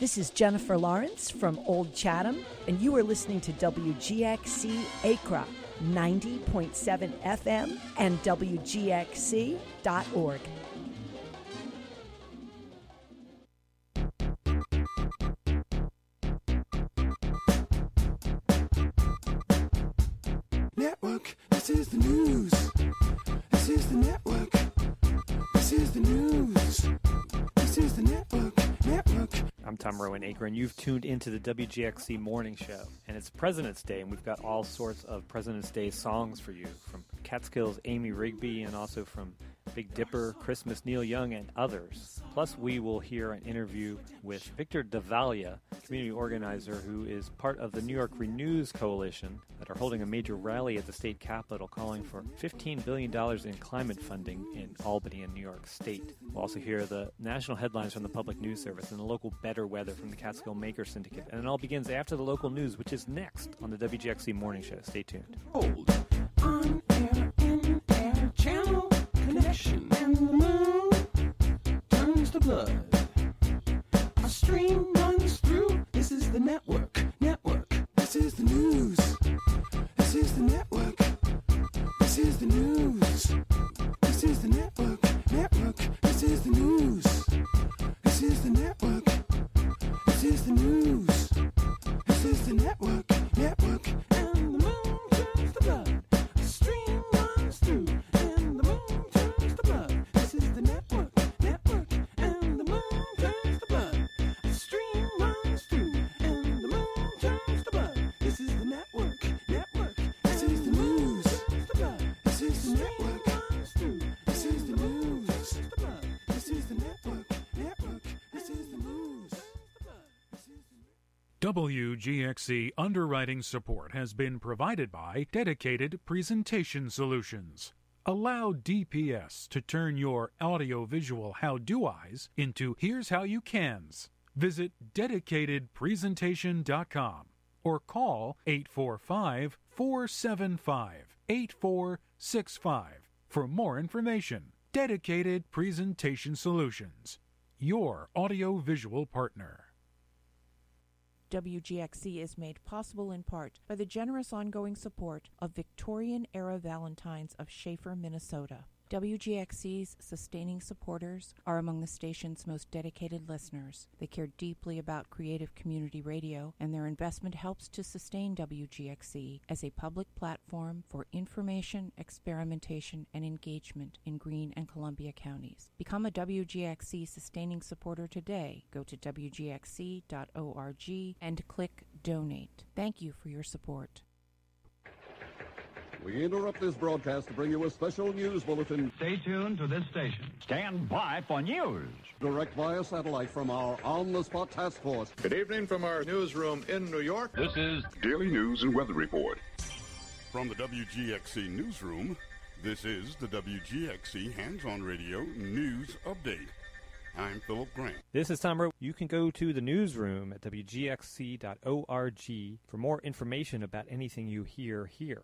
This is Jennifer Lawrence from Old Chatham, and you are listening to WGXC Accra 90.7 FM and WGXC.org. Network, this is the news. This is the network. This is the news. This is the network. I'm Tom Rowan Akron. You've tuned into the WGXC Morning Show, and it's President's Day, and we've got all sorts of President's Day songs for you, from Catskills' Amy Rigby, and also from Big Dipper, Christmas, Neil Young, and others. Plus, we will hear an interview with Victor Davalia, community organizer who is part of the New York Renews Coalition that are holding a major rally at the state capitol calling for $15 billion in climate funding in Albany and New York State. We'll also hear the national headlines from the Public News Service and the local better weather from the Catskill Maker Syndicate. And it all begins after the local news, which is next on the WGXC Morning Show. Stay tuned. Hold on air, in air, channel connection, and the moon turns to blood. A stream runs through. This is the network. This is the news. This is the network. This is the news. This is the network. This is the news. This is the network. This is the news. This is the network. And the moon turns to blood. A stream runs through. And the moon turns to blood. This is the network. And the moon turns to blood. A stream runs through. And the moon turns to blood. This is the network. This is the news. This is the network. This is the news. This is the network. This is the news. WGXC underwriting support has been provided by Dedicated Presentation Solutions. Allow DPS to turn your audiovisual how-do-eyes into here's how you cans. Visit dedicatedpresentation.com or call 845-475-8465 for more information. Dedicated Presentation Solutions, your audiovisual partner. WGXC is made possible in part by the generous ongoing support of Victorian-era Valentines of Schaefer, Minnesota. WGXC's sustaining supporters are among the station's most dedicated listeners. They care deeply about creative community radio, and their investment helps to sustain WGXC as a public platform for information, experimentation, and engagement in Greene and Columbia counties. Become a WGXC sustaining supporter today. Go to WGXC.org and click Donate. Thank you for your support. We interrupt this broadcast to bring you a special news bulletin. Stay tuned to this station. Stand by for news. Direct via satellite from our on-the-spot task force. Good evening from our newsroom in New York. This is Daily News and Weather Report. From the WGXC newsroom, this is the WGXC Hands-On Radio News Update. I'm Philip Grant. This is Tom Rowe. You can go to the newsroom at WGXC.org for more information about anything you hear here.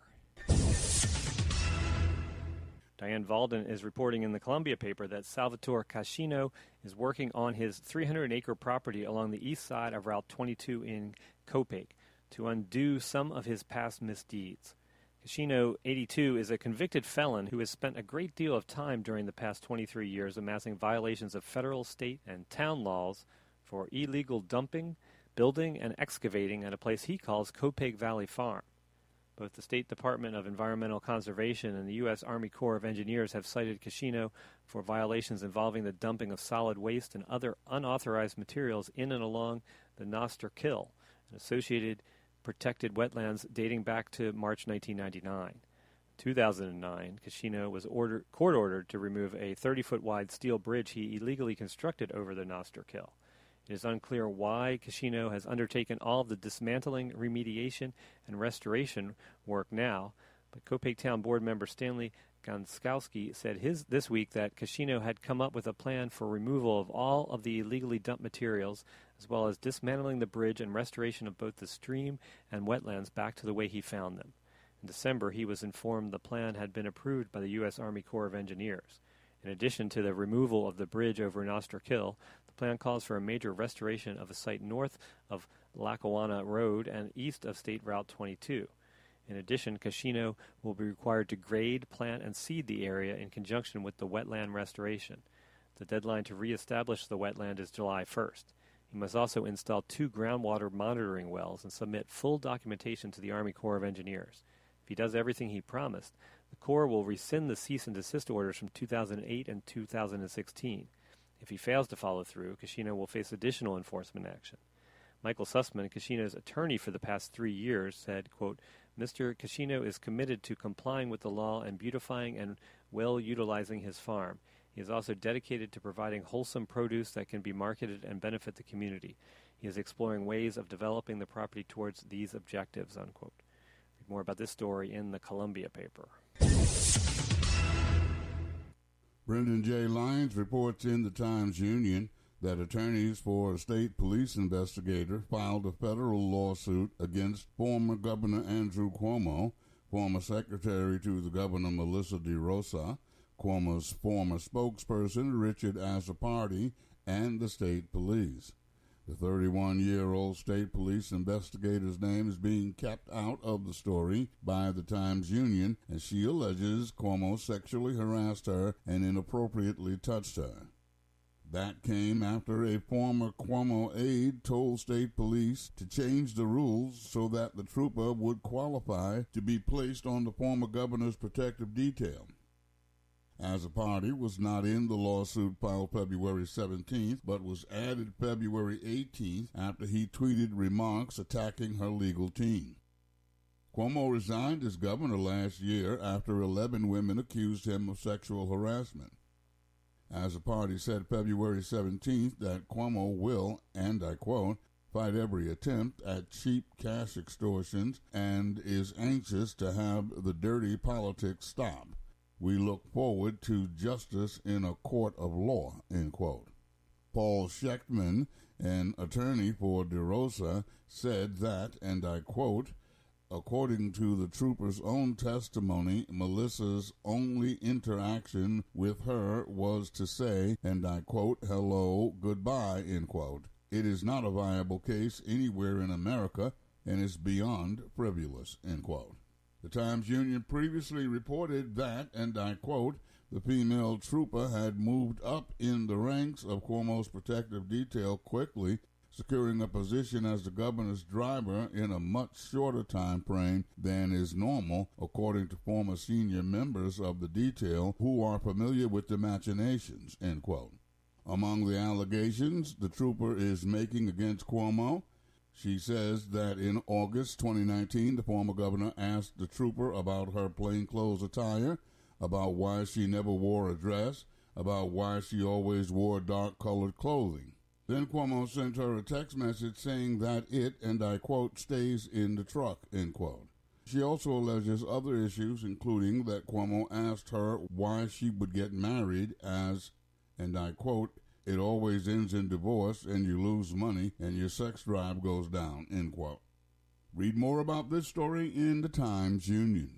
Diane Valden is reporting in the Columbia paper that Salvatore Cascino is working on his 300-acre property along the east side of Route 22 in Copiague to undo some of his past misdeeds. Cascino, 82, is a convicted felon who has spent a great deal of time during the past 23 years amassing violations of federal, state, and town laws for illegal dumping, building, and excavating at a place he calls Copiague Valley Farm. Both the State Department of Environmental Conservation and the U.S. Army Corps of Engineers have cited Cascino for violations involving the dumping of solid waste and other unauthorized materials in and along the Noster Kill, an associated protected wetlands dating back to March 1999. In 2009, Cascino was court-ordered to remove a 30-foot wide steel bridge he illegally constructed over the Noster Kill. It is unclear why Cascino has undertaken all of the dismantling, remediation, and restoration work now, but Copiague Town Board member Stanley Gonskowski said this week that Cascino had come up with a plan for removal of all of the illegally dumped materials, as well as dismantling the bridge and restoration of both the stream and wetlands back to the way he found them. In December, he was informed the plan had been approved by the U.S. Army Corps of Engineers. In addition to the removal of the bridge over Noster Kill, the The plan calls for a major restoration of a site north of Lackawanna Road and east of State Route 22. In addition, Kashino will be required to grade, plant, and seed the area in conjunction with the wetland restoration. The deadline to reestablish the wetland is July 1st. He must also install 2 groundwater monitoring wells and submit full documentation to the Army Corps of Engineers. If he does everything he promised, the Corps will rescind the cease and desist orders from 2008 and 2016. If he fails to follow through, Kashino will face additional enforcement action. Michael Sussman, Kashino's attorney for the past 3 years, said, quote, Mr. Kashino is committed to complying with the law and beautifying and well utilizing his farm. He is also dedicated to providing wholesome produce that can be marketed and benefit the community. He is exploring ways of developing the property towards these objectives, unquote. Read more about this story in the Columbia paper. Brendan J. Lyons reports in the Times-Union that attorneys for a state police investigator filed a federal lawsuit against former Governor Andrew Cuomo, former secretary to the governor Melissa DeRosa, Cuomo's former spokesperson Richard Azzopardi, and the state police. The 31-year-old state police investigator's name is being kept out of the story by the Times-Union, as she alleges Cuomo sexually harassed her and inappropriately touched her. That came after a former Cuomo aide told state police to change the rules so that the trooper would qualify to be placed on the former governor's protective detail. Azzopardi was not in the lawsuit filed February 17th, but was added February 18th after he tweeted remarks attacking her legal team. Cuomo resigned as governor last year after 11 women accused him of sexual harassment. Azzopardi said February 17th that Cuomo will, and I quote, fight every attempt at cheap cash extortions and is anxious to have the dirty politics stop. We look forward to justice in a court of law, end quote. Paul Schechtman, an attorney for DeRosa, said that, and I quote, according to the trooper's own testimony, Melissa's only interaction with her was to say, and I quote, hello, goodbye, end quote. It is not a viable case anywhere in America and is beyond frivolous, end quote. The Times-Union previously reported that, and I quote, the female trooper had moved up in the ranks of Cuomo's protective detail quickly, securing a position as the governor's driver in a much shorter time frame than is normal, according to former senior members of the detail who are familiar with the machinations, end quote. Among the allegations the trooper is making against Cuomo, she says that in August 2019, the former governor asked the trooper about her plainclothes attire, about why she never wore a dress, about why she always wore dark-colored clothing. Then Cuomo sent her a text message saying that it, and I quote, stays in the truck, end quote. She also alleges other issues, including that Cuomo asked her why she would get married as, and I quote, it always ends in divorce and you lose money and your sex drive goes down, end quote. Read more about this story in the Times-Union.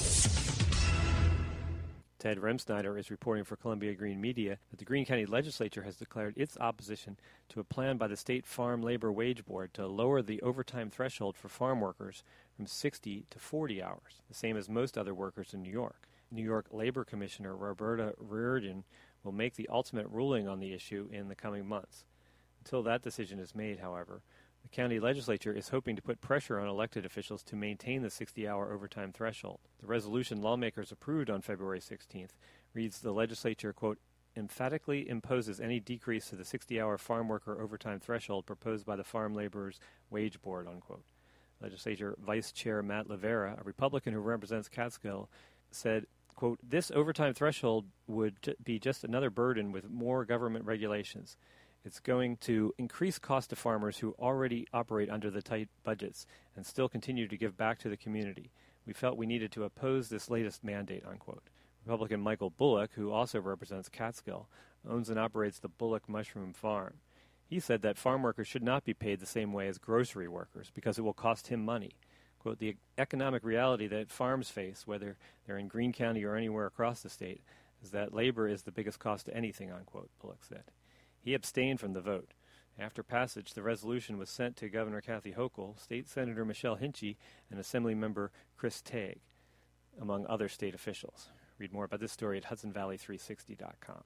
Ted Remsnyder is reporting for Columbia Green Media that the Greene County Legislature has declared its opposition to a plan by the State Farm Labor Wage Board to lower the overtime threshold for farm workers from 60 to 40 hours, the same as most other workers in New York. New York Labor Commissioner Roberta Reardon will make the ultimate ruling on the issue in the coming months. Until that decision is made, however, the county legislature is hoping to put pressure on elected officials to maintain the 60-hour overtime threshold. The resolution lawmakers approved on February 16th reads the legislature, quote, emphatically imposes any decrease to the 60-hour farm worker overtime threshold proposed by the Farm Laborers Wage Board, unquote. Legislature Vice Chair Matt Levera, a Republican who represents Catskill, said, quote, this overtime threshold would be just another burden with more government regulations. It's going to increase cost to farmers who already operate under the tight budgets and still continue to give back to the community. We felt we needed to oppose this latest mandate, unquote. Republican Michael Bullock, who also represents Catskill, owns and operates the Bullock Mushroom Farm. He said that farm workers should not be paid the same way as grocery workers because it will cost him money. Quote, the economic reality that farms face, whether they're in Greene County or anywhere across the state, is that labor is the biggest cost to anything, unquote, Bullock said. He abstained from the vote. After passage, the resolution was sent to Governor Kathy Hochul, State Senator Michelle Hinchey, and Assembly Member Chris Tague, among other state officials. Read more about this story at HudsonValley360.com.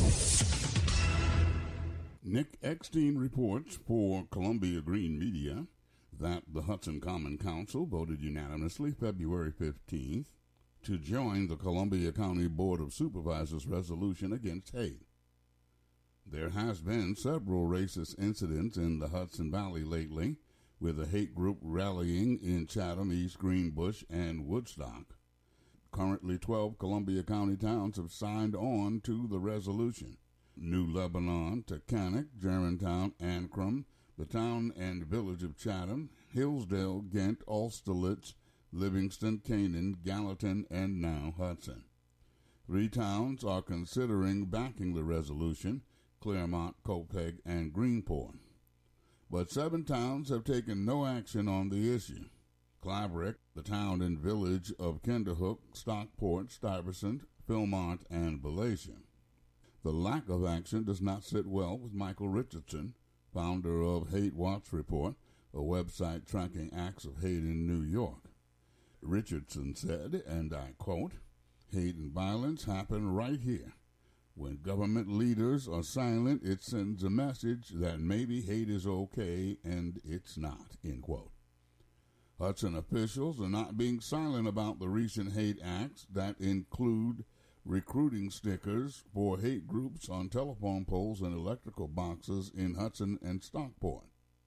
Nick Eckstein reports for Columbia Green Media that the Hudson Common Council voted unanimously February 15th to join the Columbia County Board of Supervisors resolution against hate. There has been several racist incidents in the Hudson Valley lately, with a hate group rallying in Chatham, East Greenbush, and Woodstock. Currently, 12 Columbia County towns have signed on to the resolution. New Lebanon, Taconic, Germantown, Ancrum, the town and village of Chatham, Hillsdale, Ghent, Austerlitz, Livingston, Canaan, Gallatin, and now Hudson. 3 towns are considering backing the resolution: Claremont, Copiague, and Greenport. But 7 towns have taken no action on the issue: Claverack, the town and village of Kinderhook, Stockport, Stuyvesant, Philmont, and Valatia. The lack of action does not sit well with Michael Richardson, founder of Hate Watch Report, a website tracking acts of hate in New York. Richardson said, and I quote, "Hate and violence happen right here. When government leaders are silent, it sends a message that maybe hate is okay, and it's not," end quote. Hudson officials are not being silent about the recent hate acts that include recruiting stickers for hate groups on telephone poles and electrical boxes in Hudson and Stockport.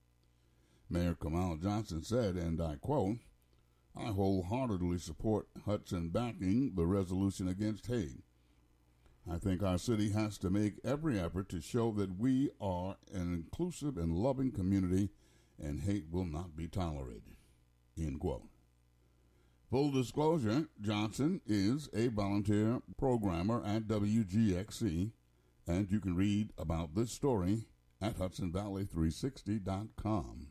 Mayor Kamal Johnson said, and I quote, "I wholeheartedly support Hudson backing the resolution against hate. I think our city has to make every effort to show that we are an inclusive and loving community, and hate will not be tolerated," end quote. Full disclosure, Johnson is a volunteer programmer at WGXC, and you can read about this story at HudsonValley360.com.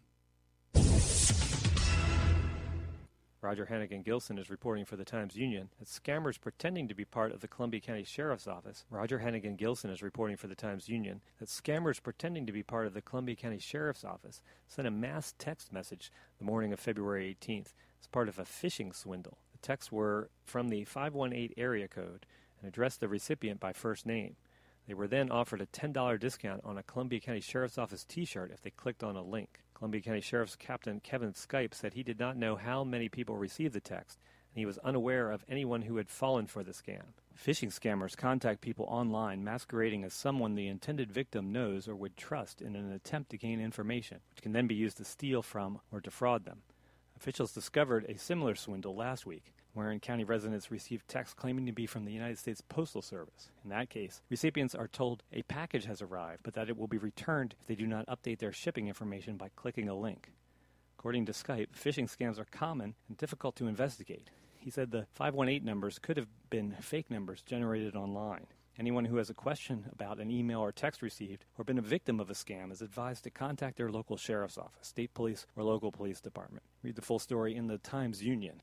Roger Hannigan-Gilson is reporting for the Times-Union that scammers pretending to be part of the Columbia County Sheriff's Office. Roger Hannigan-Gilson is reporting for the Times-Union that scammers pretending to be part of the Columbia County Sheriff's Office sent a mass text message the morning of February 18th as part of a phishing swindle. The texts were from the 518 area code and addressed the recipient by first name. They were then offered a $10 discount on a Columbia County Sheriff's Office t-shirt if they clicked on a link. Columbia County Sheriff's Captain Kevin Skype said he did not know how many people received the text, and he was unaware of anyone who had fallen for the scam. Phishing scammers contact people online masquerading as someone the intended victim knows or would trust in an attempt to gain information, which can then be used to steal from or defraud them. Officials discovered a similar swindle last week, wherein county residents received texts claiming to be from the United States Postal Service. In that case, recipients are told a package has arrived, but that it will be returned if they do not update their shipping information by clicking a link. According to Skype, phishing scams are common and difficult to investigate. He said the 518 numbers could have been fake numbers generated online. Anyone who has a question about an email or text received or been a victim of a scam is advised to contact their local sheriff's office, state police, or local police department. Read the full story in the Times-Union.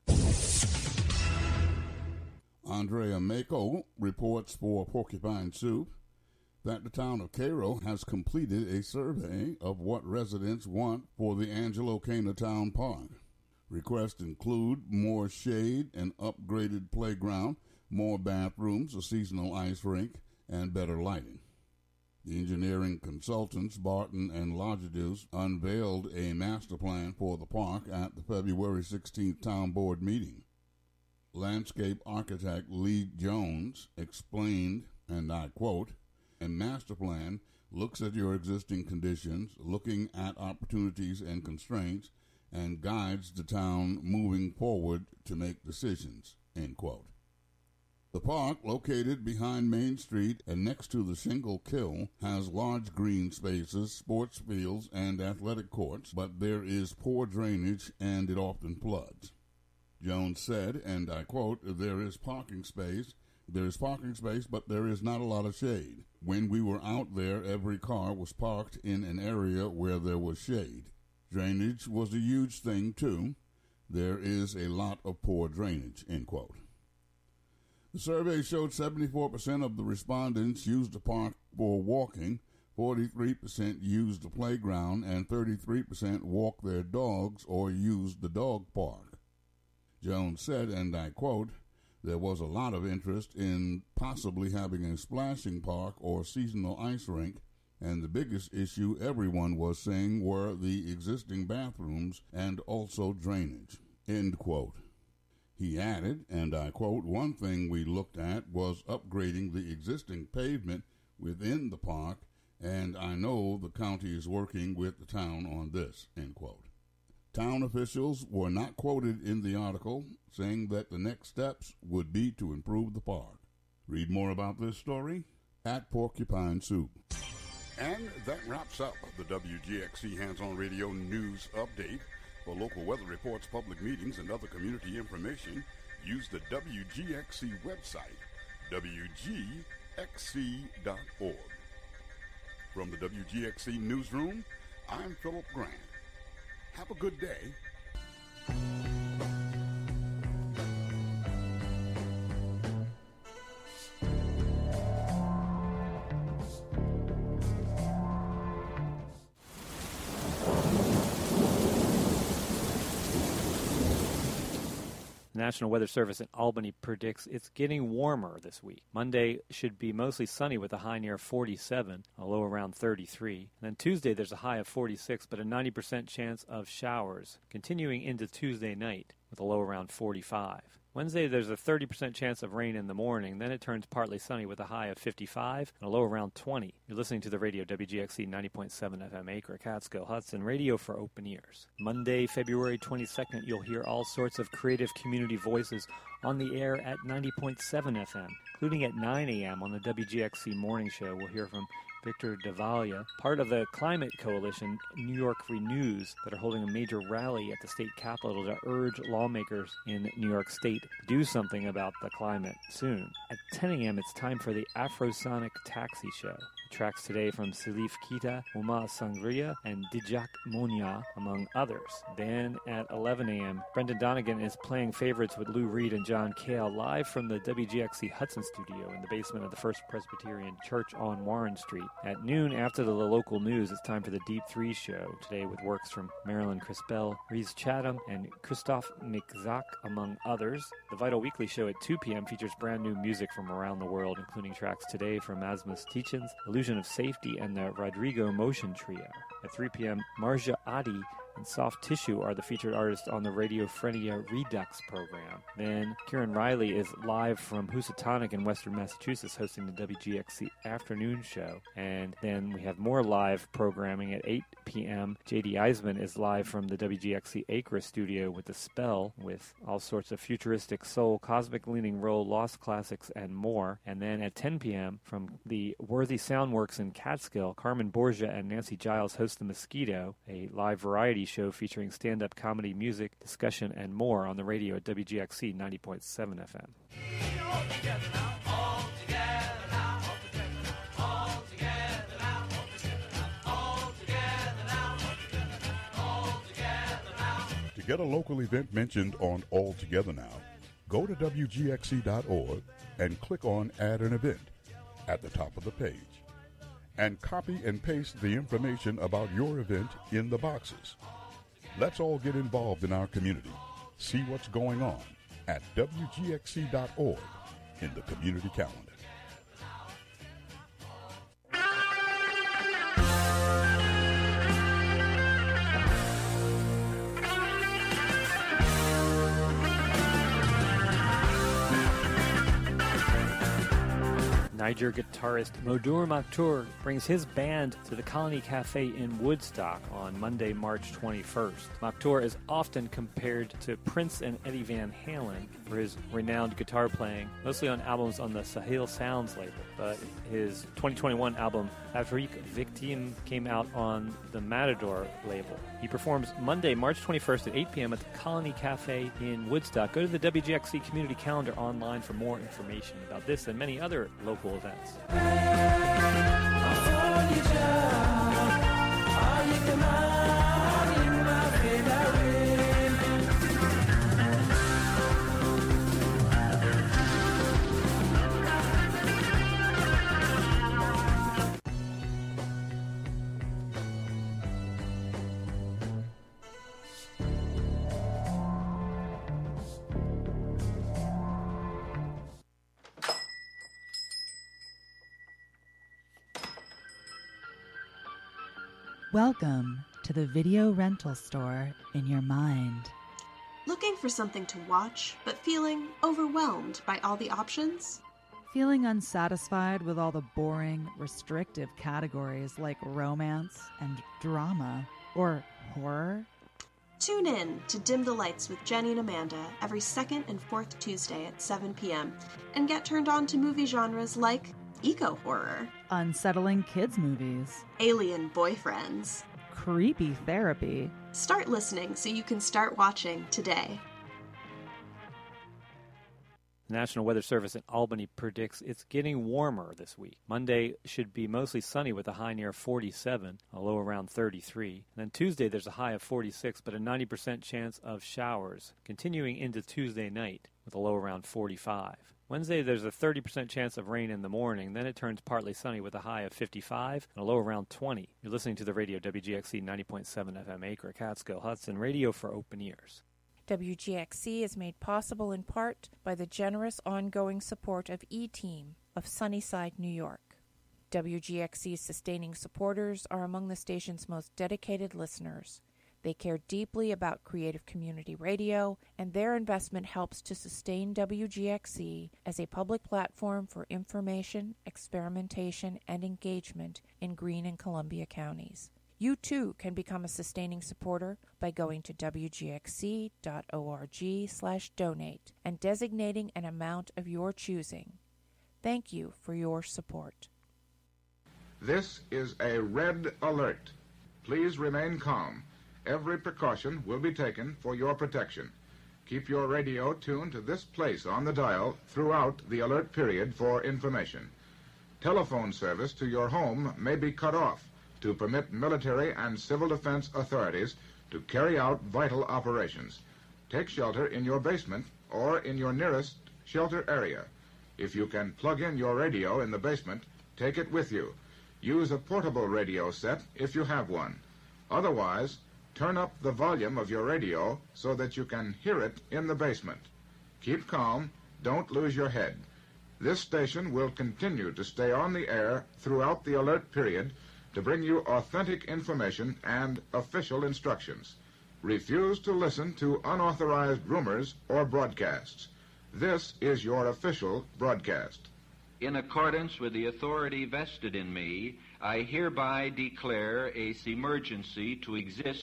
Andrea Mako reports for Porcupine Soup that the town of Cairo has completed a survey of what residents want for the Angelo Cana Town Park. Requests include more shade, an upgraded playground, more bathrooms, a seasonal ice rink, and better lighting. The engineering consultants, Barton and Lodgedeus, unveiled a master plan for the park at the February 16th Town Board meeting. Landscape architect Lee Jones explained, and I quote, "A master plan looks at your existing conditions, looking at opportunities and constraints, and guides the town moving forward to make decisions," end quote. The park, located behind Main Street and next to the Shingle Kill, has large green spaces, sports fields, and athletic courts, but there is poor drainage and it often floods. Jones said, and I quote, there is parking space, but there is not a lot of shade. When we were out there, every car was parked in an area where there was shade. Drainage was a huge thing, too. There is a lot of poor drainage," end quote. The survey showed 74% of the respondents used the park for walking, 43% used the playground, and 33% walked their dogs or used the dog park. Jones said, and I quote, "There was a lot of interest in possibly having a splashing park or seasonal ice rink, and the biggest issue everyone was saying were the existing bathrooms and also drainage," end quote. He added, and I quote, "One thing we looked at was upgrading the existing pavement within the park, and I know the county is working with the town on this," end quote. Town officials were not quoted in the article, saying that the next steps would be to improve the park. Read more about this story at Porcupine Soup. And that wraps up the WGXC Hands-On Radio News Update. For local weather reports, public meetings, and other community information, use the WGXC website, WGXC.org. From the WGXC Newsroom, I'm Philip Grant. Have a good day. The National Weather Service in Albany predicts it's getting warmer this week. Monday should be mostly sunny with a high near 47, a low around 33. And then Tuesday there's a high of 46, but a 90% chance of showers, continuing into Tuesday night with a low around 45. Wednesday, there's a 30% chance of rain in the morning. Then it turns partly sunny with a high of 55 and a low around 20. You're listening to the radio WGXC 90.7 FM Acre, Catskill, Hudson, radio for open ears. Monday, February 22nd, you'll hear all sorts of creative community voices on the air at 90.7 FM, including at 9 a.m. on the WGXC Morning Show. We'll hear from Victor Davalia, part of the climate coalition New York Renews, that are holding a major rally at the state capitol to urge lawmakers in New York State to do something about the climate soon. At 10 a.m., it's time for the Afrosonic Taxi Show. Tracks today from Salif Keita, Uma Sangria, and Dijak Monia, among others. Then at 11 a.m., Brendan Donegan is playing favorites with Lou Reed and John Cale live from the WGXC Hudson studio in the basement of the First Presbyterian Church on Warren Street. At noon, after the local news, it's time for the Deep Three Show, today with works from Marilyn Crispell, Reese Chatham, and Christoph Mikzak, among others. The Vital Weekly Show at 2 p.m. features brand new music from around the world, including tracks today from Asmus Tietjens, Illusion of Safety, and the Rodrigo Motion Trio. At 3 p.m., Marja Adi and Soft Tissue are the featured artists on the Radio Frenia Redux program. Then Kieran Riley is live from Housatonic in Western Massachusetts hosting the WGXC Afternoon Show. And then we have more live programming at 8 p.m. J.D. Eisman is live from the WGXC Acre studio with The Spell, with all sorts of futuristic soul, cosmic leaning roll, lost classics, and more. And then at 10 p.m. from the Worthy Soundworks in Catskill, Carmen Borgia and Nancy Giles host The Mosquito, a live variety show featuring stand-up comedy, music, discussion, and more on the radio at WGXC 90.7 FM. To get a local event mentioned on All Together Now, go to WGXC.org and click on Add an Event at the top of the page, and copy and paste the information about your event in the boxes. Let's all get involved in our community. See what's going on at WGXC.org in the community calendar. Niger guitarist Modur Maktour brings his band to the Colony Cafe in Woodstock on Monday, March 21st. Maktour is often compared to Prince and Eddie Van Halen for his renowned guitar playing, mostly on albums on the Sahel Sounds label. But his 2021 album, Afrique Victime, came out on the Matador label. He performs Monday, March 21st at 8 p.m. at the Colony Cafe in Woodstock. Go to the WGXC community calendar online for more information about this and many other local events. Welcome to the video rental store in your mind. Looking for something to watch, but feeling overwhelmed by all the options? Feeling unsatisfied with all the boring, restrictive categories like romance and drama or horror? Tune in to Dim the Lights with Jenny and Amanda every second and fourth Tuesday at 7 p.m. and get turned on to movie genres like eco-horror, unsettling kids movies, alien boyfriends, creepy therapy. Start listening so you can start watching today. The National Weather Service in Albany predicts it's getting warmer this week. Monday should be mostly sunny with a high near 47, a low around 33. And then Tuesday there's a high of 46, but a 90% chance of showers, continuing into Tuesday night with a low around 45. Wednesday there's a 30% chance of rain in the morning, then it turns partly sunny with a high of 55 and a low around 20. You're listening to the radio WGXC 90.7 FM Acre, Catskill, Hudson, radio for open ears. WGXC is made possible in part by the generous ongoing support of E-Team of Sunnyside, New York. WGXC's sustaining supporters are among the station's most dedicated listeners. They care deeply about creative community radio, and their investment helps to sustain WGXC as a public platform for information, experimentation, and engagement in Greene and Columbia counties. You, too, can become a sustaining supporter by going to wgxc.org/donate and designating an amount of your choosing. Thank you for your support. This is a red alert. Please remain calm. Every precaution will be taken for your protection. Keep your radio tuned to this place on the dial throughout the alert period for information. Telephone service to your home may be cut off to permit military and civil defense authorities to carry out vital operations. Take shelter in your basement or in your nearest shelter area. If you can plug in your radio in the basement, take it with you. Use a portable radio set if you have one. Otherwise, turn up the volume of your radio so that you can hear it in the basement. Keep calm. Don't lose your head. This station will continue to stay on the air throughout the alert period to bring you authentic information and official instructions. Refuse to listen to unauthorized rumors or broadcasts. This is your official broadcast. In accordance with the authority vested in me, I hereby declare a emergency to exist.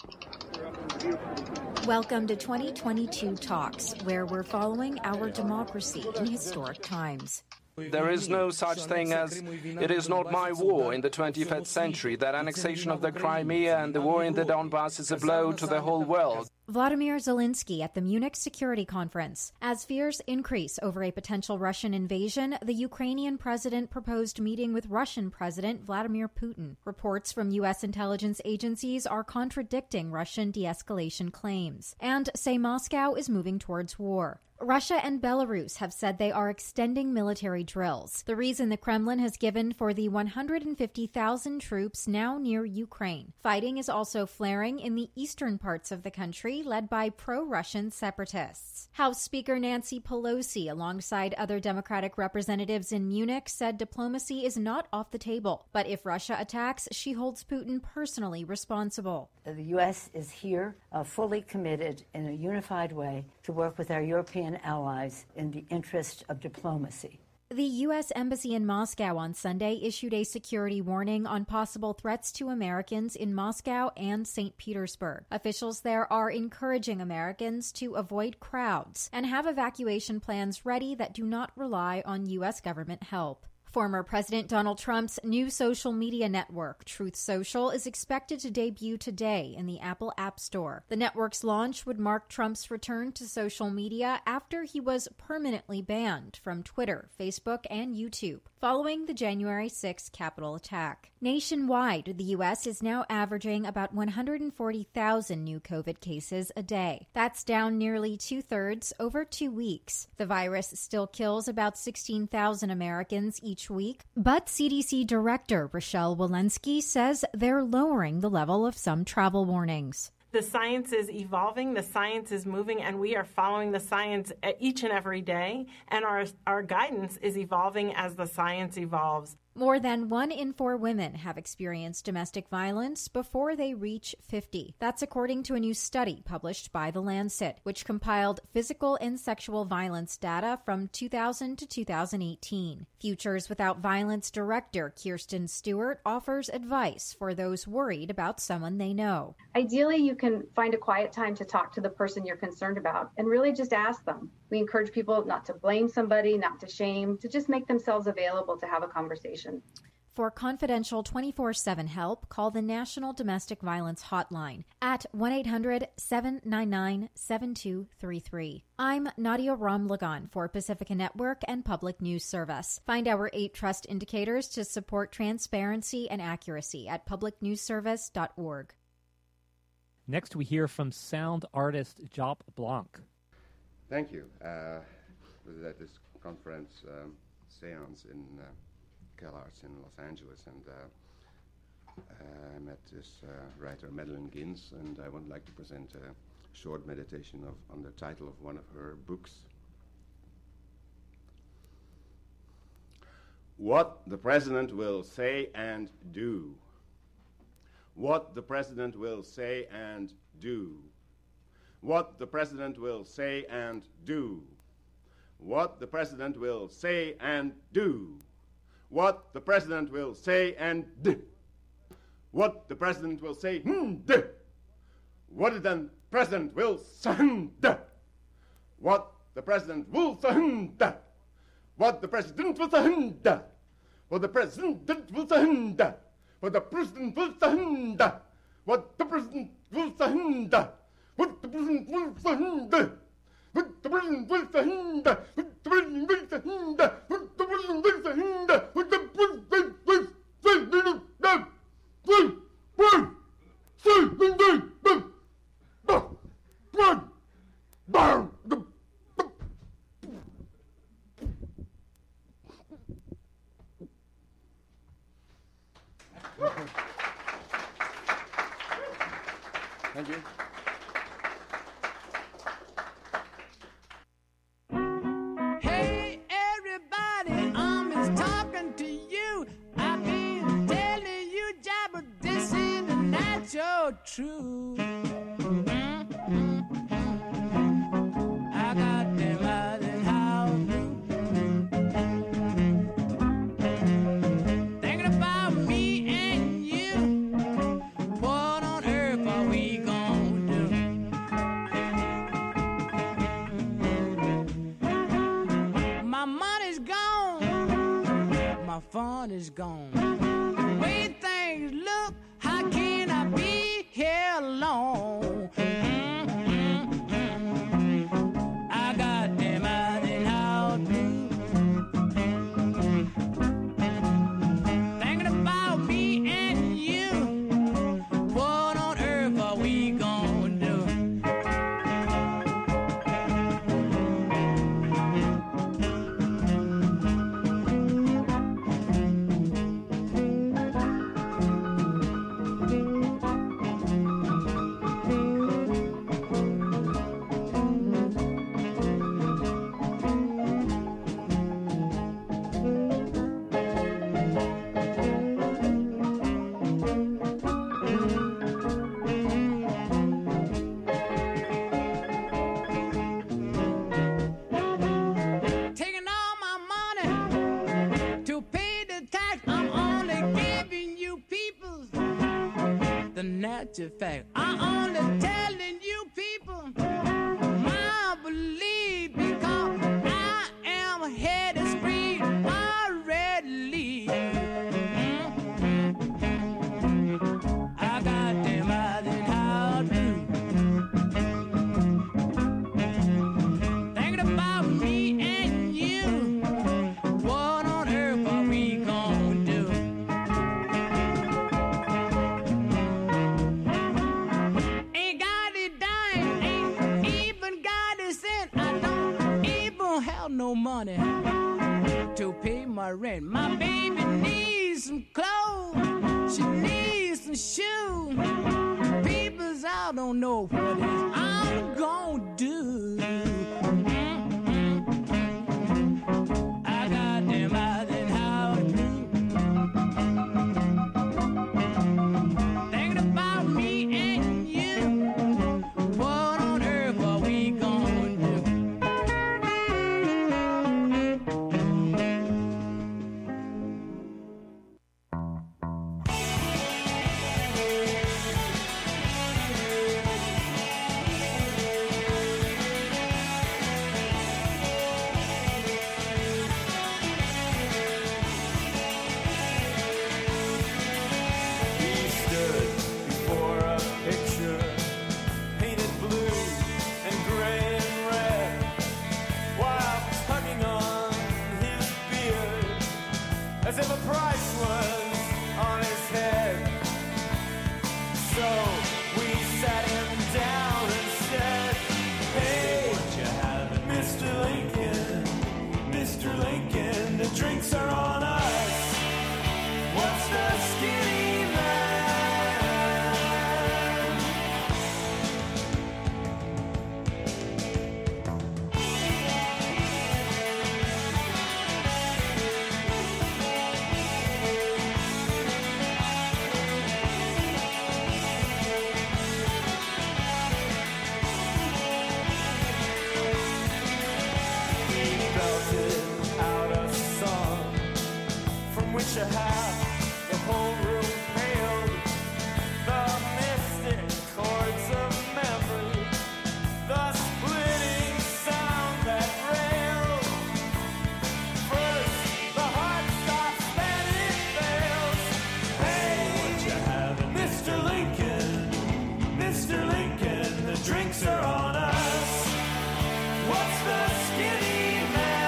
Welcome to 2022 Talks, where we're following our democracy in historic times. There is no such thing as "it is not my war" in the 21st century. That annexation of the Crimea and the war in the Donbass is a blow to the whole world. Vladimir Zelensky at the Munich Security Conference. As fears increase over a potential Russian invasion, the Ukrainian president proposed meeting with Russian President Vladimir Putin. Reports from U.S. intelligence agencies are contradicting Russian de-escalation claims and say Moscow is moving towards war. Russia and Belarus have said they are extending military drills, the reason the Kremlin has given for the 150,000 troops now near Ukraine. Fighting is also flaring in the eastern parts of the country, led by pro-Russian separatists. House Speaker Nancy Pelosi, alongside other Democratic representatives in Munich, said diplomacy is not off the table, but if Russia attacks, she holds Putin personally responsible. The U.S. is here, fully committed in a unified way to work with our European allies in the interest of diplomacy. The U.S. Embassy in Moscow on Sunday issued a security warning on possible threats to Americans in Moscow and St. Petersburg. Officials there are encouraging Americans to avoid crowds and have evacuation plans ready that do not rely on U.S. government help. Former President Donald Trump's new social media network, Truth Social, is expected to debut today in the Apple App Store. The network's launch would mark Trump's return to social media after he was permanently banned from Twitter, Facebook, and YouTube, following the January 6th Capitol attack. Nationwide, the U.S. is now averaging about 140,000 new COVID cases a day. That's down nearly two-thirds over 2 weeks. The virus still kills about 16,000 Americans each week, but CDC Director Rochelle Walensky says they're lowering the level of some travel warnings. The science is evolving, the science is moving, and we are following the science each and every day, and our guidance is evolving as the science evolves. More than 1 in 4 women have experienced domestic violence before they reach 50. That's according to a new study published by The Lancet, which compiled physical and sexual violence data from 2000 to 2018. Futures Without Violence director Kirsten Stewart offers advice for those worried about someone they know. Ideally, you can find a quiet time to talk to the person you're concerned about and really just ask them. We encourage people not to blame somebody, not to shame, to just make themselves available to have a conversation. For confidential 24/7 help, call the National Domestic Violence Hotline at 1-800-799-7233. I'm Nadia Ramlagan for Pacifica Network and Public News Service. Find our 8 trust indicators to support transparency and accuracy at publicnewsservice.org. Next, we hear from sound artist Job Blanc. Thank you. I was at this conference seance in CalArts in Los Angeles, and I met this writer, Madeline Gins, and I would like to present a short meditation on the title of one of her books. What the President Will Say and Do. What the President will say and do. What the President will say and do. What the President will say and do. What the President will say and do. What the President will say do. What the President will say do. What the President will say do. What the President will say do. What the President will say do. What the President will say do. What the President will say do. What the President will say do. What the President will say do. What the President will say do. What the President will say do. What the President will say Thank you. Hey, everybody, I'm just talking to you. I've been telling you, Job, but this is not your truth. I got them out in house. Thinking about me and you. What on earth are we gonna do? My money's gone, my fun is gone. The way things look, how can I be here alone? I got them out in house. Thinking about me and you. What on earth are we gonna do? Taking all my money to pay the tax. I'm only giving you people the natural fact. I'm only telling you people my belief because I am headed straight already. I got them out in house. Thinking about me and you. What on earth are we gonna do? Ain't got a dime, ain't even got a cent. I don't even have no money to pay my rent. My baby needs some clothes, she needs some shoes. People's I don't know what I'm gonna do. I got them out in house. So we sat him down and said, hey, what you having, Mr. Lincoln? Mr. Lincoln, the drinks are on us. What's the skinny man? Which I have the whole room hailed, the mystic chords of memory, the splitting sound that rails. First, the heart stops, then it fails. Hey, what you having, Mr. Lincoln? Mr. Lincoln, the drinks are on us. What's the skinny man?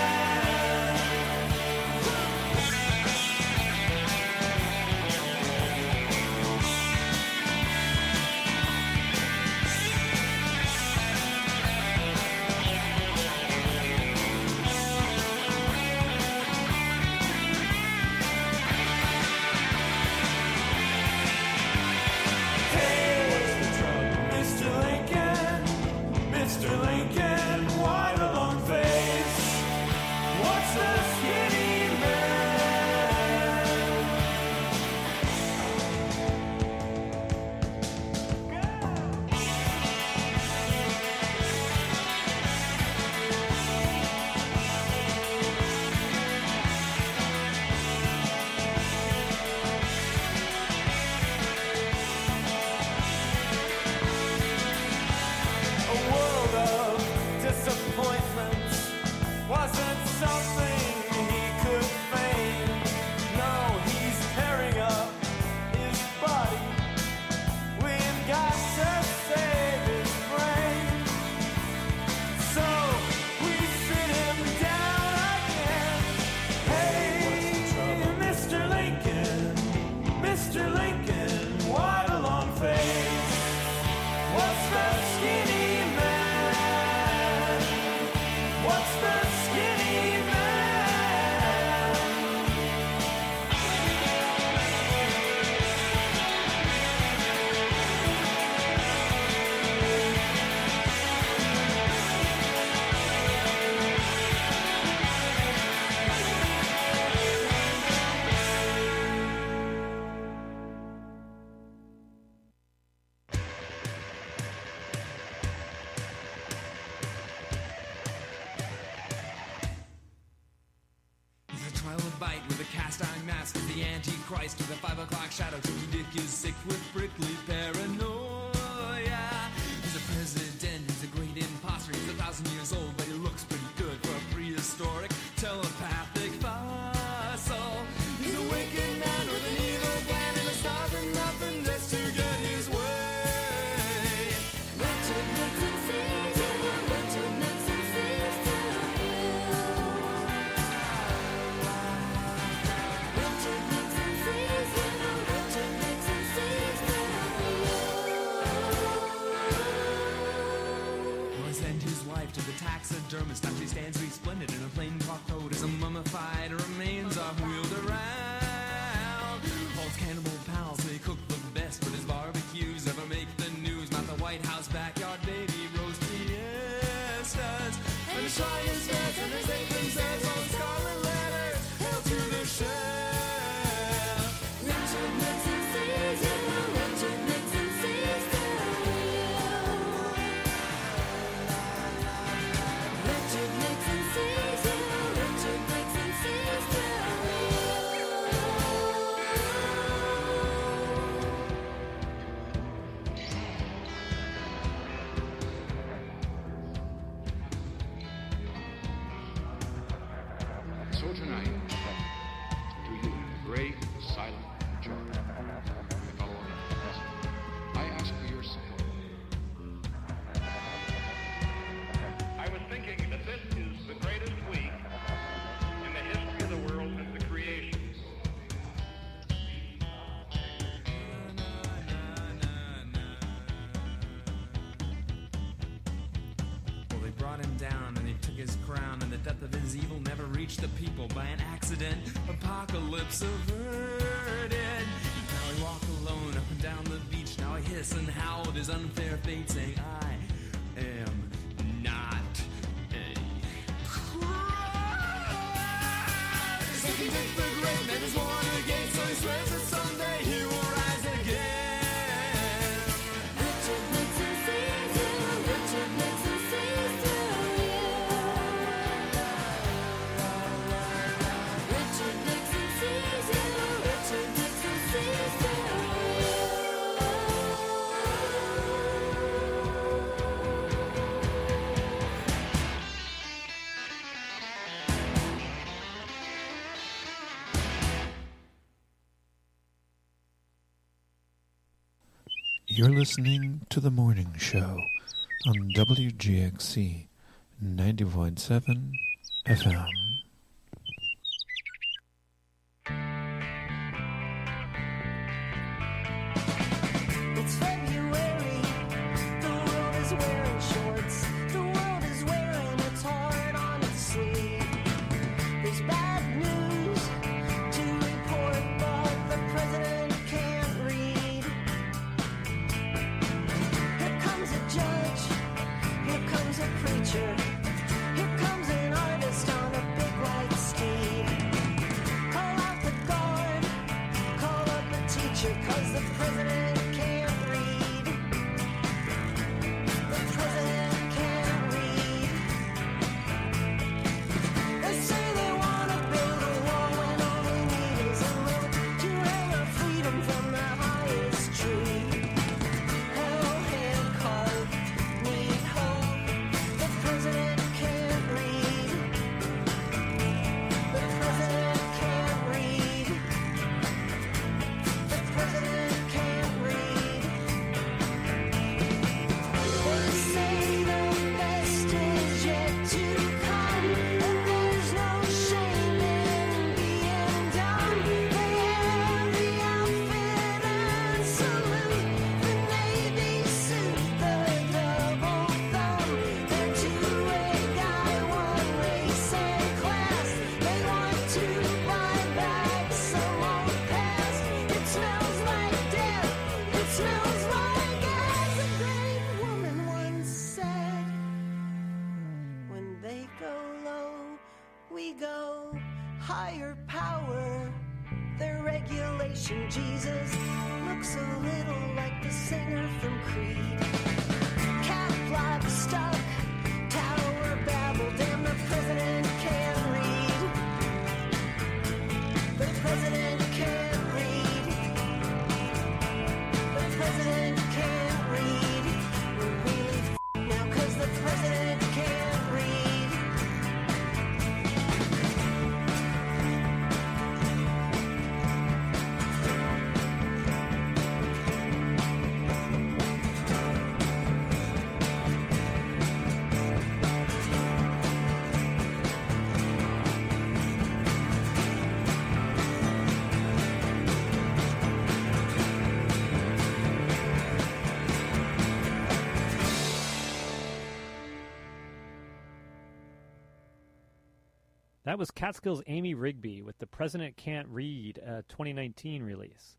Mr. Lincoln, why the long face? What's the skinny disappointments wasn't something he could feign. No, he's tearing up his body. We've got to save his brain. So we sit him down again. Hey, Mr. Lincoln, Mr. Lincoln, why the long face? What's the skinny man? What's the skinny man? Bite with a cast iron mask of the Antichrist with a 5 o'clock shadow. Toby Dick is sick with prickly paranoia. He's a president, he's a great imposter. He's 1,000 years old, but he looks pretty good for a prehistoric telepathic fossil. He's a wicked man with an evil plan and a starving nothing just to get his way. Richard Nixon sees you, Richard Nixon sees you. To the taxidermist, after he stands resplendent in a plain cloth coat as a mummified remains are wheeled around. All his cannibal pals say cook the best, but his barbecues never make the news. Not the White House backyard baby roast fiestas and his science fest and his apron says on scarlet letters, hail to the shell. Richard Nixon sees you, Richard Nixon sees you. Richard Nixon sees you, Richard Nixon sees you. So tonight, to you, great silent majority, my fellow Americans, I ask for your support. I was thinking that this is the greatest week in the history of the world since the creation. took his crown, and the death of his evil never reached the people by an accident. Apocalypse averted. Now he walk alone up and down the beach. Now he hiss and howl at his unfair fate, saying, I am not a Christ. If he takes the grave and is born again, so he swears that someday he will rise again. Richard Nixon sees you. Richard Nixon sees through you. Richard Nixon sees you. Richard Nixon sees through you. You're listening to The Morning Show on WGXC 90.7 FM. It's February, the world is wearing shorts, the world is wearing its heart on its sleeve. There's bad news to report, but the president can't read. Here comes a judge, here comes a preacher, here comes an artist on a big white steed. Call out the guard, call up a teacher, 'cause the president can't read. The president can't read. They say they want to build a wall when all they need is a rope to hang our freedom from the highest tree. Hell hand carved, need hope. The president can't read. The president can't read. The president can't read. They say the best is yet to come, and there's no shame in being dumb. They have the outfit and salute, the Navy suit, the double thumb. They're two-way guy, one race and class. They want to buy back some old past. It smells like death, it smells like gas. A great woman once said, when they go low, we go higher power. Their regulation Jesus looks a little like the singer from Creed. Cat livestock, tower babble, damn the president can't read. The president can't read. The president can't read. We're really now 'cause the president can't read. That was Catskill's Amy Rigby with The President Can't Read, a 2019 release.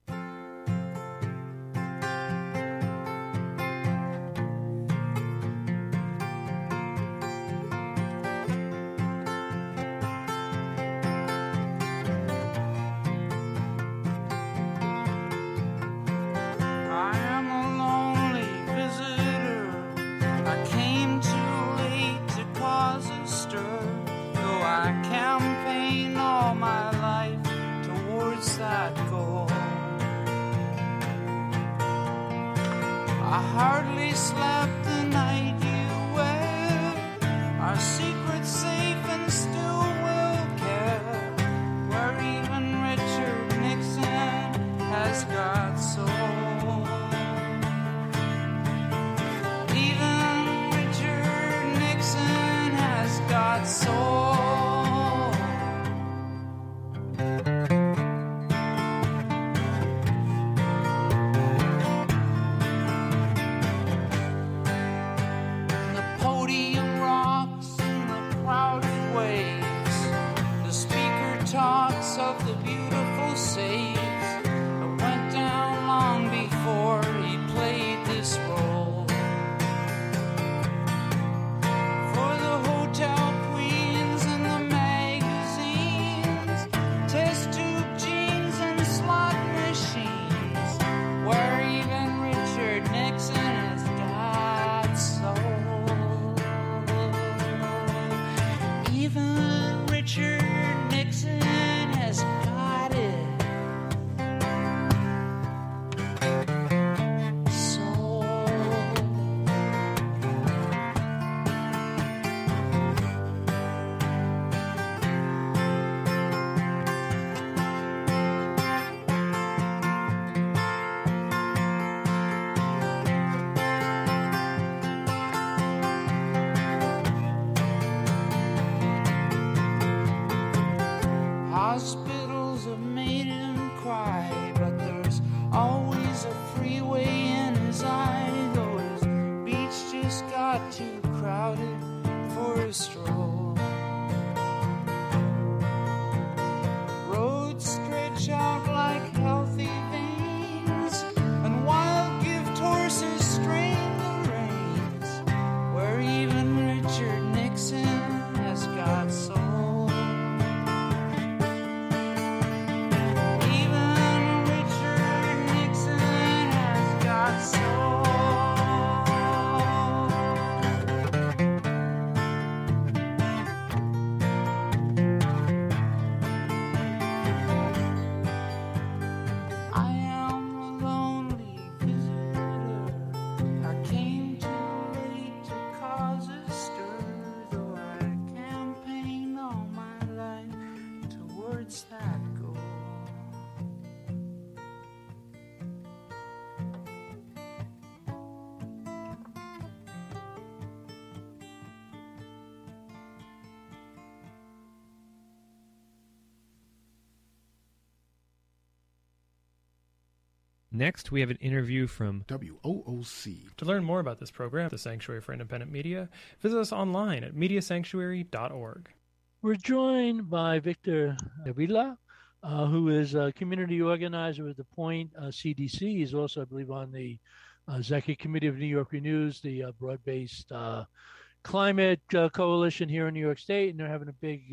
I am a lonely visitor. I came too late to cause a stir. Though I campaign all my life towards that goal. I hardly slept the night you wed. Our secret's safe and still will care. Where even Richard Nixon has got soul. Even Richard Nixon has got soul. The podium rocks and a stroll. Roads stretch out like healthy veins, and wild gift horses strain the reins, where even Richard Nixon has got soul. Next, we have an interview from WOOC. To learn more about this program, the Sanctuary for Independent Media, visit us online at mediasanctuary.org. We're joined by Victor Avila, who is a community organizer with the Point CDC. He's also, I believe, on the Executive Committee of New York Renews, the broad-based climate coalition here in New York State, and they're having a big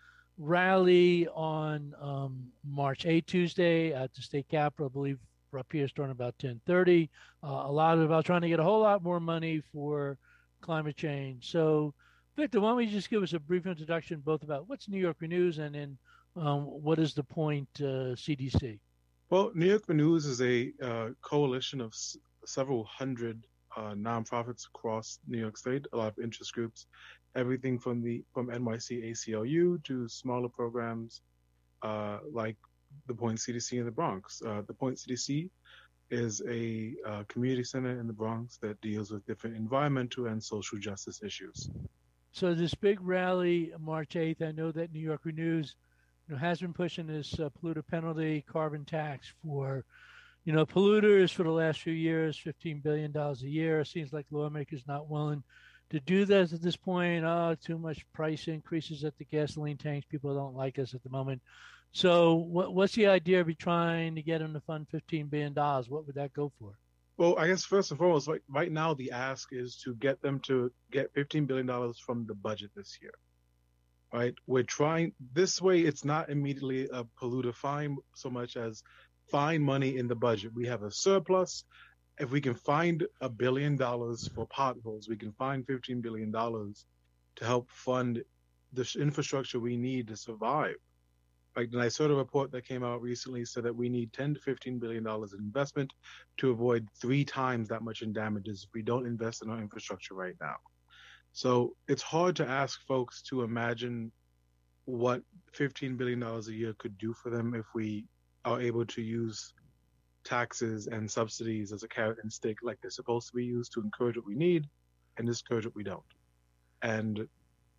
rally on March 8, Tuesday, at the state capitol, I believe. We're up here starting about 10:30. A lot about trying to get a whole lot more money for climate change. So, Victor, why don't you just give us a brief introduction both about what's New York Renews and then what is the Point CDC? Well, New York Renews is a coalition of several hundred nonprofits across New York State, a lot of interest groups, everything from NYC ACLU to smaller programs like the Point CDC in the Bronx. The Point CDC is a community center in the Bronx that deals with different environmental and social justice issues. So this big rally, March 8th, I know that New York Renews has been pushing this polluter penalty carbon tax for, polluters for the last few years, $15 billion a year. It seems like lawmakers not willing to do this at this point. Too much price increases at the gasoline tanks. People don't like us at the moment. So what's the idea of you trying to get them to fund $15 billion? What would that go for? Well, I guess first and foremost, right now the ask is to get them to get $15 billion from the budget this year. Right? We're trying this way. It's not immediately a polluter fine so much as find money in the budget. We have a surplus. If we can find $1 billion for potholes, we can find $15 billion to help fund the infrastructure we need to survive. Like the NYSERDA report that came out recently said that we need $10 to $15 billion in investment to avoid 3 times that much in damages if we don't invest in our infrastructure right now. So it's hard to ask folks to imagine what $15 billion a year could do for them if we are able to use taxes and subsidies as a carrot and stick like they're supposed to be used to encourage what we need and discourage what we don't. And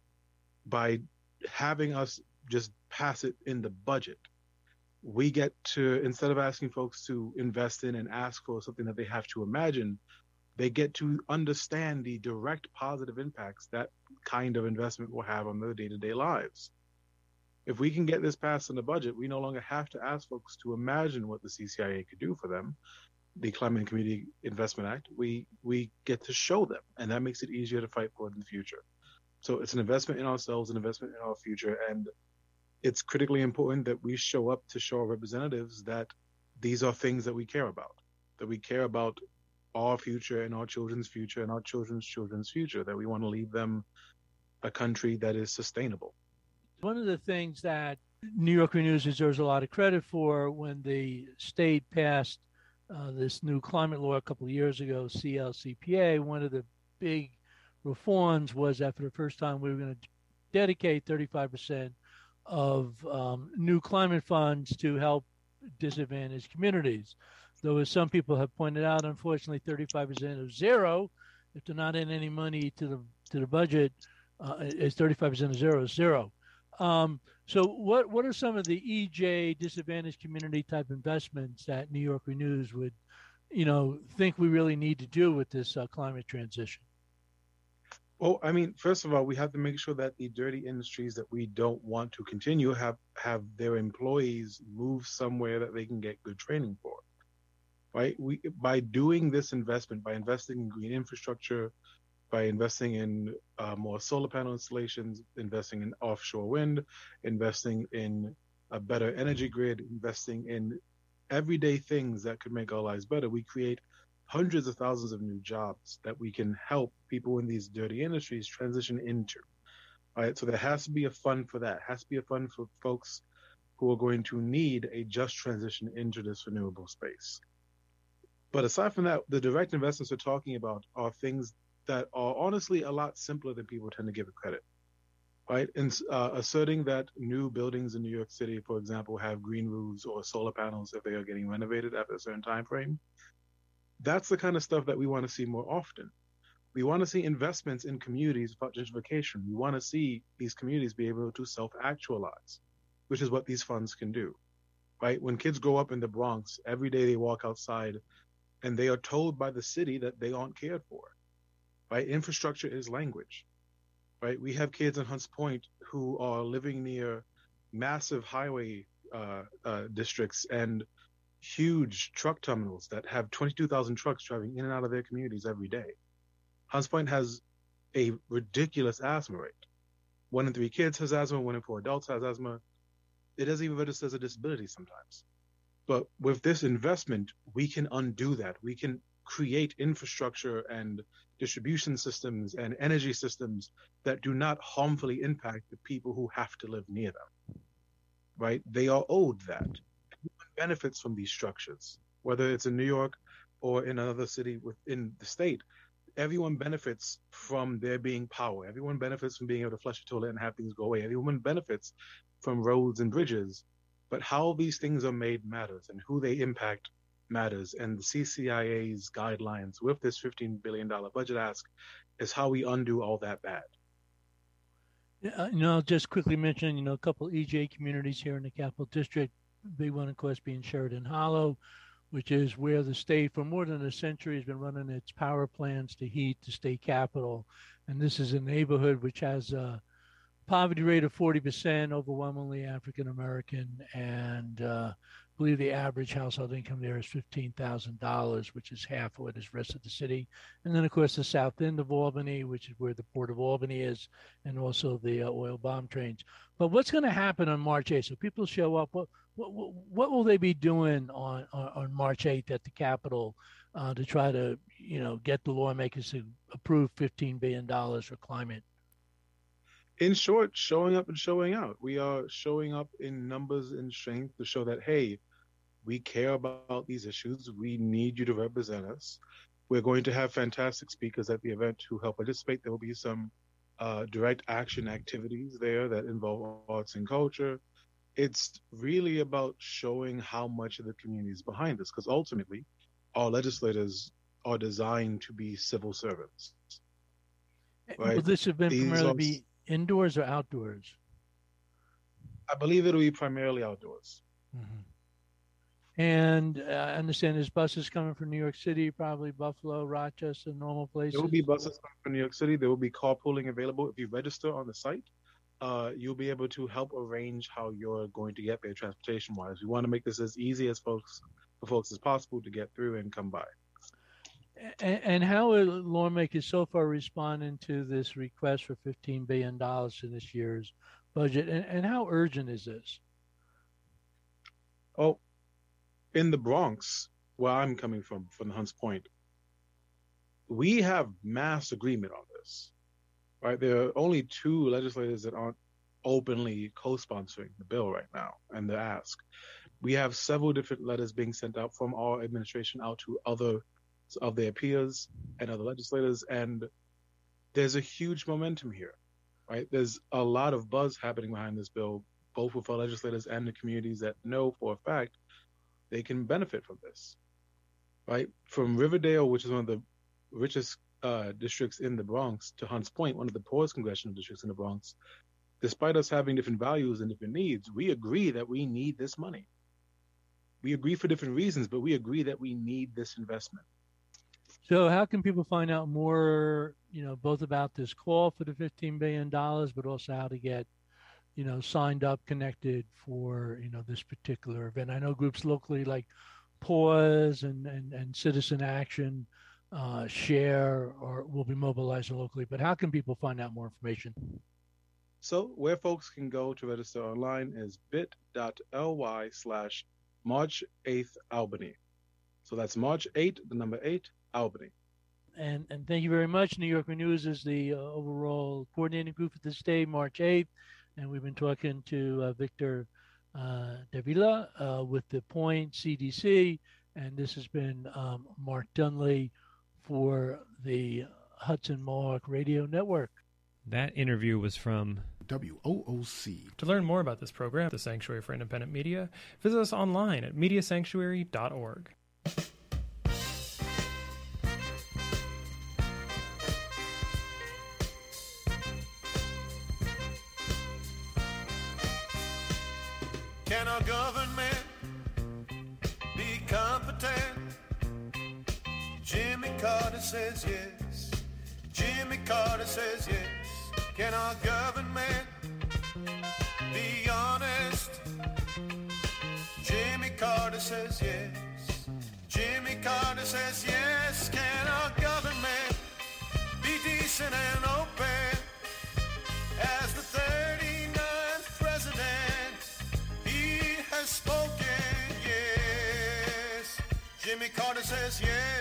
by having us just pass it in the budget, we get to, instead of asking folks to invest in and ask for something that they have to imagine, they get to understand the direct positive impacts that kind of investment will have on their day-to-day lives. If we can get this passed in the budget, we no longer have to ask folks to imagine what the CCIA could do for them, the Climate and Community Investment Act. We get to show them, and that makes it easier to fight for it in the future. So it's an investment in ourselves, an investment in our future, and it's critically important that we show up to show our representatives that these are things that we care about, that we care about our future and our children's future and our children's children's future, that we want to leave them a country that is sustainable. One of the things that New York Renews deserves a lot of credit for, when the state passed this new climate law a couple of years ago, CLCPA, one of the big reforms was that for the first time we were going to dedicate 35% of new climate funds to help disadvantaged communities. Though, as some people have pointed out, unfortunately, 35% of zero, if they're not in any money to the budget, is 35% of zero is zero. So what are some of the EJ disadvantaged community type investments that New York Renews would, think we really need to do with this climate transition? Well, I mean, first of all, we have to make sure that the dirty industries that we don't want to continue have their employees move somewhere that they can get good training for. Right? By doing this investment, by investing in green infrastructure, by investing in more solar panel installations, investing in offshore wind, investing in a better energy grid, investing in everyday things that could make our lives better, we create hundreds of thousands of new jobs that we can help people in these dirty industries transition into. All right, so there has to be a fund for that. It has to be a fund for folks who are going to need a just transition into this renewable space. But aside from that, the direct investments we're talking about are things that are honestly a lot simpler than people tend to give it credit. Right? And asserting that new buildings in New York City, for example, have green roofs or solar panels if they are getting renovated after a certain time frame, that's the kind of stuff that we want to see more often. We want to see investments in communities without gentrification. We want to see these communities be able to self-actualize, which is what these funds can do. Right? When kids grow up in the Bronx, every day they walk outside and they are told by the city that they aren't cared for. Right? Infrastructure is language. Right? We have kids in Hunts Point who are living near massive highway districts and huge truck terminals that have 22,000 trucks driving in and out of their communities every day. Hunts Point has a ridiculous asthma rate. 1 in 3 kids has asthma, 1 in 4 adults has asthma. It doesn't even register as a disability sometimes. But with this investment, we can undo that. We can create infrastructure and distribution systems and energy systems that do not harmfully impact the people who have to live near them. Right? They are owed that. Everyone benefits from these structures, whether it's in New York or in another city within the state. Everyone benefits from there being power. Everyone benefits from being able to flush a toilet and have things go away. Everyone benefits from roads and bridges. But how these things are made matters, and who they impact matters. And the CCIA's guidelines with this $15 billion budget ask is how we undo all that bad. I'll just quickly mention, a couple EJ communities here in the Capital District. Big one, of course, being Sheridan Hollow, which is where the state for more than a century has been running its power plants to heat the state capital. And this is a neighborhood which has a poverty rate of 40%, overwhelmingly African-American, and I believe the average household income there is $15,000, which is half of what is the rest of the city. And then, of course, the south end of Albany, which is where the Port of Albany is, and also the oil bomb trains. But what's going to happen on March 8th? So people show up. What will they be doing on March 8th at the Capitol to try to, get the lawmakers to approve $15 billion for climate? In short, showing up and showing out. We are showing up in numbers and strength to show that, hey, we care about these issues. We need you to represent us. We're going to have fantastic speakers at the event who help participate. There will be some direct action activities there that involve arts and culture. It's really about showing how much of the community is behind us, because ultimately, our legislators are designed to be civil servants. Right? Will this event primarily be indoors or outdoors? I believe it'll be primarily outdoors. Mm-hmm. And I understand there's buses coming from New York City, probably Buffalo, Rochester, normal places. There will be buses coming from New York City. There will be carpooling available. If you register on the site, you'll be able to help arrange how you're going to get there transportation-wise. We want to make this as easy as for folks as possible to get through and come by. And how are lawmakers so far responding to this request for $15 billion in this year's budget? And how urgent is this? Oh, in the Bronx, where I'm coming from Hunts Point, we have mass agreement on this. Right? There are only 2 legislators that aren't openly co-sponsoring the bill right now and the ask. We have several different letters being sent out from our administration out to other of their peers and other legislators, and there's a huge momentum here, right? There's a lot of buzz happening behind this bill, both with our legislators and the communities that know for a fact they can benefit from this, right? From Riverdale, which is one of the richest districts in the Bronx, to Hunts Point, one of the poorest congressional districts in the Bronx, despite us having different values and different needs, we agree that we need this money. We agree for different reasons, but we agree that we need this investment. So how can people find out more, both about this call for the $15 billion, but also how to get, signed up, connected for, this particular event? I know groups locally like Pause and Citizen Action, Share, or will be mobilizing locally, but how can people find out more information? So where folks can go to register online is bit.ly/March 8th Albany. So that's March 8, the number 8, Albany. And thank you very much. New York News is the overall coordinating group for this day, March 8th. And we've been talking to Victor Davila with the Point CDC. And this has been Mark Dunley for the Hudson Mohawk Radio Network. That interview was from WOOC. To learn more about this program, the Sanctuary for Independent Media, visit us online at mediasanctuary.org. Can our government be competent? Jimmy Carter says yes. Jimmy Carter says yes. Can our government be honest? Jimmy Carter says yes. Jimmy Carter says yes. Can our government be decent and open? As the 39th president, he has spoken, yes. Jimmy Carter says yes.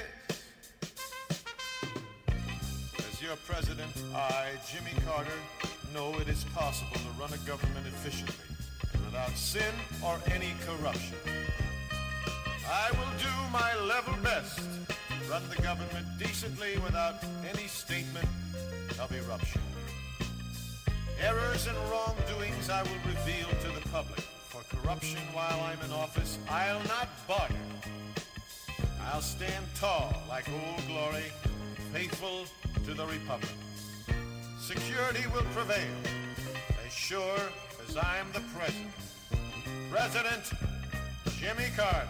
As your president, I, Jimmy Carter, know it is possible to run a government efficiently and without sin or any corruption. I will do my level best to run the government decently without any statement of eruption. Errors and wrongdoings I will reveal to the public. For corruption while I'm in office, I'll not bargain. I'll stand tall like Old Glory, faithful to the Republic. Security will prevail, as sure as I'm the president. President Jimmy Carter.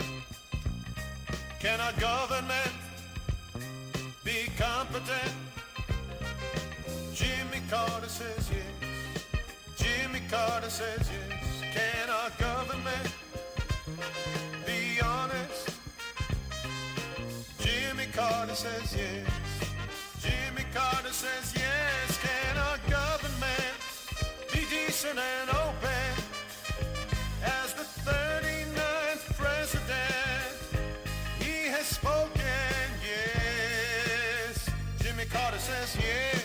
Can our government be competent? Jimmy Carter says yes. Jimmy Carter says yes. Can our government be honest? Jimmy Carter says yes. Jimmy Carter says yes. Can our government be decent and open? As the 39th president, he has spoken, yes. Jimmy Carter says yes.